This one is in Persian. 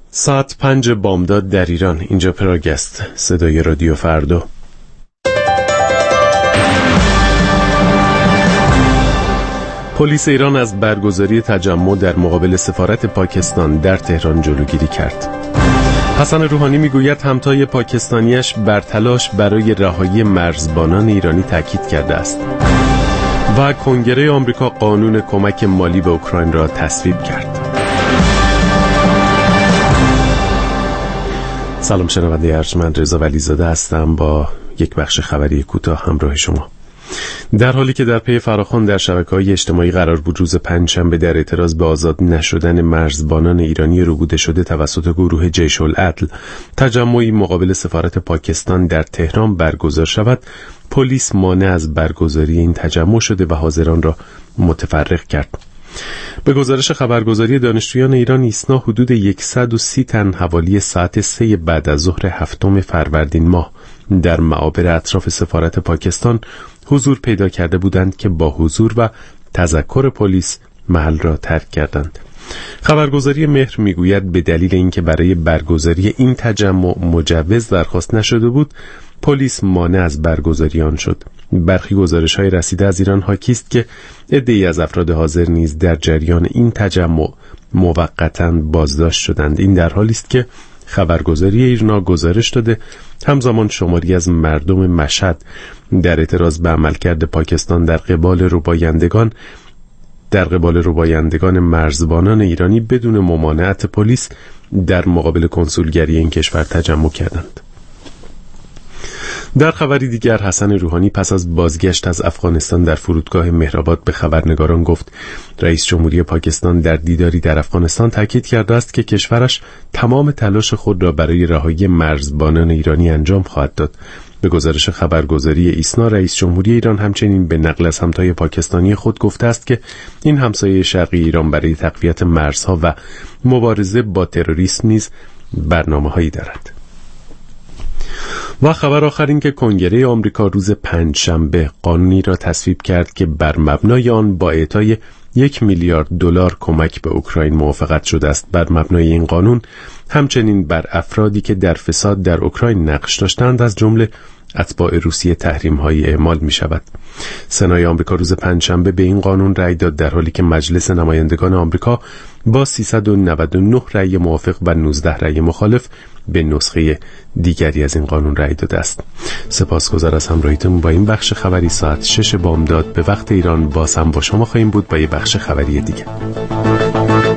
ساعت 5 بامداد در ایران. اینجا پراگ است، صدای رادیو فردا. پلیس ایران از برگزاری تجمع در مقابل سفارت پاکستان در تهران جلوگیری کرد. حسن روحانی میگوید همتای پاکستانیش بر تلاش برای رهایی مرزبانان ایرانی تاکید کرده است. و کنگره آمریکا قانون کمک مالی به اوکراین را تصویب کرد. سلام شنونده ارجمند، رضا ولیزاده هستم با یک بخش خبری کوتاه همراه شما. در حالی که در پی فراخوان در شبکه‌های اجتماعی قرار بود روز پنجشنبه در اعتراض به آزاد نشدن مرزبانان ایرانی ربوده شده توسط گروه جیش العدل تجمعی مقابل سفارت پاکستان در تهران برگزار شود، پلیس مانع از برگزاری این تجمع شده و حاضران را متفرق کرد. به گزارش خبرگزاری دانشجویان ایران ایسنا، حدود 130 تن حوالی ساعت 3 بعد از ظهر 7 فروردین ماه در معابر اطراف سفارت پاکستان حضور پیدا کرده بودند که با حضور و تذکر پلیس محل را ترک کردند. خبرگزاری مهر میگوید به دلیل اینکه برای برگزاری این تجمع مجوز درخواست نشده بود، پلیس مانع از برگزاری آن شد. برخی گزارش‌های رسیده از ایران حاکی است که عده‌ای از افراد حاضر نیز در جریان این تجمع موقتاً بازداشت شدند. این در حالی است که خبرگزاری ایرنا گزارش داده همزمان شماری از مردم مشهد در اعتراض به عملکرد پاکستان در قبال ربایندگان مرزبانان ایرانی بدون ممانعت پلیس در مقابل کنسولگری این کشور تجمع کردند. در خبری دیگر، حسن روحانی پس از بازگشت از افغانستان در فرودگاه مهرآباد به خبرنگاران گفت رئیس جمهوری پاکستان در دیداری در افغانستان تاکید کرده است که کشورش تمام تلاش خود را برای رهایی مرزبانان ایرانی انجام خواهد داد. به گزارش خبرگزاری ایسنا، رئیس جمهوری ایران همچنین به نقل از همتای پاکستانی خود گفته است که این همسایه شرقی ایران برای تقویت مرزها و مبارزه با تروریسم نیز برنامه‌هایی دارد. و خبر آخر این که کنگره آمریکا روز پنجشنبه قانونی را تصویب کرد که بر مبنای آن با اعطای 1 میلیارد دلار کمک به اوکراین موافقت شده است. بر مبنای این قانون همچنین بر افرادی که در فساد در اوکراین نقش داشتند از جمله اتباع روسیه تحریم‌هایی اعمال می‌شود. سنای آمریکا روز پنجشنبه به این قانون رأی داد، در حالی که مجلس نمایندگان آمریکا با 399 رأی موافق و 19 رأی مخالف به نسخه دیگری از این قانون رأی داده است. سپاسگزار از همراهیتون با این بخش خبری. ساعت 6 بامداد به وقت ایران باز هم با شما خواهیم بود با یک بخش خبری دیگه.